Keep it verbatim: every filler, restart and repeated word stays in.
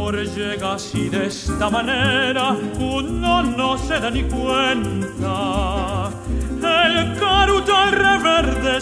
amor llega así de esta manera, uno no se da ni cuenta. El caruto al reverde